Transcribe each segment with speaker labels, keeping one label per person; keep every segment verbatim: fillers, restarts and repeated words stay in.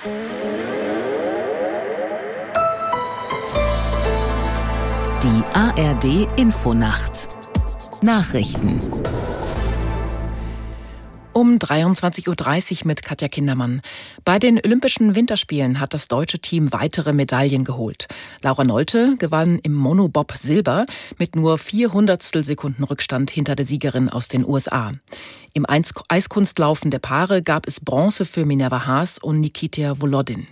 Speaker 1: Die A R D-Infonacht. Nachrichten. Um dreiundzwanzig Uhr dreißig mit Katja Kindermann. Bei den Olympischen Winterspielen hat das deutsche Team weitere Medaillen geholt. Laura Nolte gewann im Monobob Silber mit nur vier Hundertstel Sekunden Rückstand hinter der Siegerin aus den U S A. Im Eiskunstlaufen der Paare gab es Bronze für Minerva Haas und Nikita Volodin.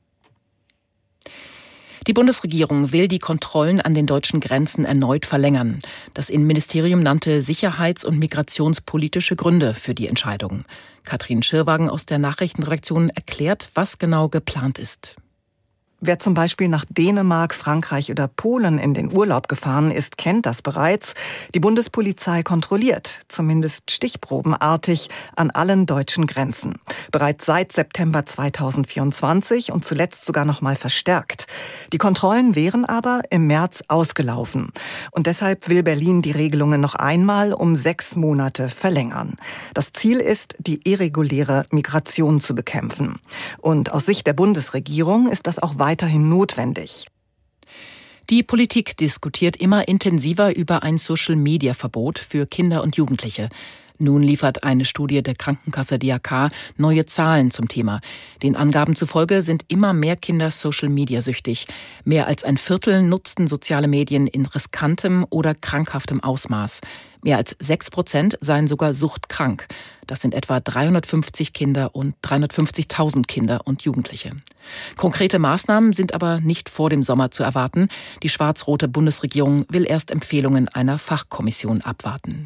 Speaker 1: Die Bundesregierung will die Kontrollen an den deutschen Grenzen erneut verlängern. Das Innenministerium nannte sicherheits- und migrationspolitische Gründe für die Entscheidung. Katrin Schirwagen aus der Nachrichtenredaktion erklärt, was genau geplant ist.
Speaker 2: Wer zum Beispiel nach Dänemark, Frankreich oder Polen in den Urlaub gefahren ist, kennt das bereits. Die Bundespolizei kontrolliert, zumindest stichprobenartig, an allen deutschen Grenzen. Bereits seit September zweitausendvierundzwanzig und zuletzt sogar noch mal verstärkt. Die Kontrollen wären aber im März ausgelaufen. Und deshalb will Berlin die Regelungen noch einmal um sechs Monate verlängern. Das Ziel ist, die irreguläre Migration zu bekämpfen. Und aus Sicht der Bundesregierung ist das auch weiter weiterhin notwendig.
Speaker 1: Die Politik diskutiert immer intensiver über ein Social-Media-Verbot für Kinder und Jugendliche. Nun liefert eine Studie der Krankenkasse D R K neue Zahlen zum Thema. Den Angaben zufolge sind immer mehr Kinder Social-Media-süchtig. Mehr als ein Viertel nutzten soziale Medien in riskantem oder krankhaftem Ausmaß. Mehr als sechs Prozent seien sogar suchtkrank. Das sind etwa dreihundertfünfzig Kinder und dreihundertfünfzigtausend Kinder und Jugendliche. Konkrete Maßnahmen sind aber nicht vor dem Sommer zu erwarten. Die schwarz-rote Bundesregierung will erst Empfehlungen einer Fachkommission abwarten.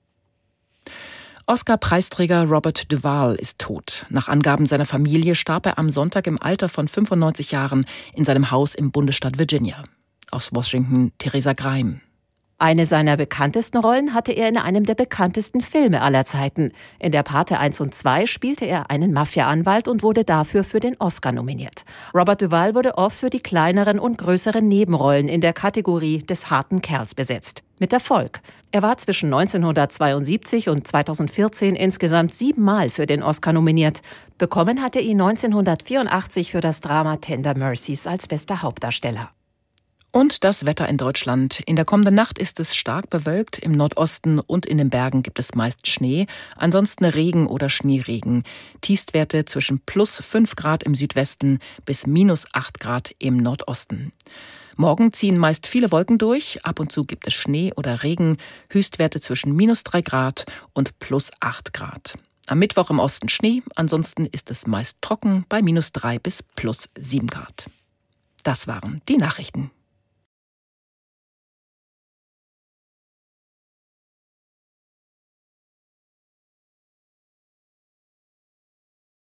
Speaker 1: Oscar-Preisträger Robert Duvall ist tot. Nach Angaben seiner Familie starb er am Sonntag im Alter von fünfundneunzig Jahren in seinem Haus im Bundesstaat Virginia. Aus Washington, Theresa Greim.
Speaker 3: Eine seiner bekanntesten Rollen hatte er in einem der bekanntesten Filme aller Zeiten. In Der Pate eins und zwei spielte er einen Mafia-Anwalt und wurde dafür für den Oscar nominiert. Robert Duvall wurde oft für die kleineren und größeren Nebenrollen in der Kategorie des harten Kerls besetzt. Mit Erfolg. Er war zwischen neunzehnhundertzweiundsiebzig und zweitausendvierzehn insgesamt siebenmal für den Oscar nominiert. Bekommen hatte ihn neunzehnhundertvierundachtzig für das Drama Tender Mercies als bester Hauptdarsteller.
Speaker 1: Und das Wetter in Deutschland. In der kommenden Nacht ist es stark bewölkt. Im Nordosten und in den Bergen gibt es meist Schnee. Ansonsten Regen oder Schneeregen. Tiefstwerte zwischen plus fünf Grad im Südwesten bis minus acht Grad im Nordosten. Morgen ziehen meist viele Wolken durch. Ab und zu gibt es Schnee oder Regen. Höchstwerte zwischen minus drei Grad und plus acht Grad. Am Mittwoch im Osten Schnee. Ansonsten ist es meist trocken bei minus drei bis plus sieben Grad. Das waren die Nachrichten.